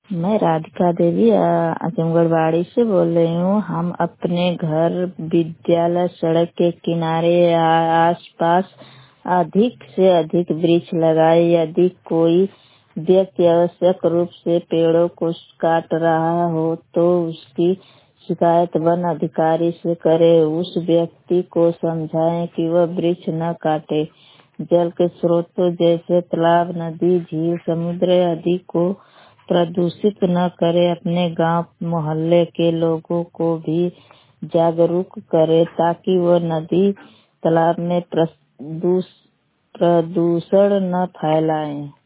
मैं राधिका देवी आजमगढ़ बाड़ी से बोल रही हूँ। हम अपने घर, विद्यालय, सड़क के किनारे आसपास अधिक से अधिक वृक्ष लगाए। यदि कोई व्यक्ति आवश्यक रूप से पेड़ों को काट रहा हो तो उसकी शिकायत वन अधिकारी से करे। उस व्यक्ति को समझाएं कि वह वृक्ष न काटे। जल के स्रोतों जैसे तालाब, नदी, झील, समुद्र आदि को प्रदूषित न करे। अपने गांव मोहल्ले के लोगों को भी जागरूक करे ताकि वो नदी तालाब में प्रदूषण न फैलाएं।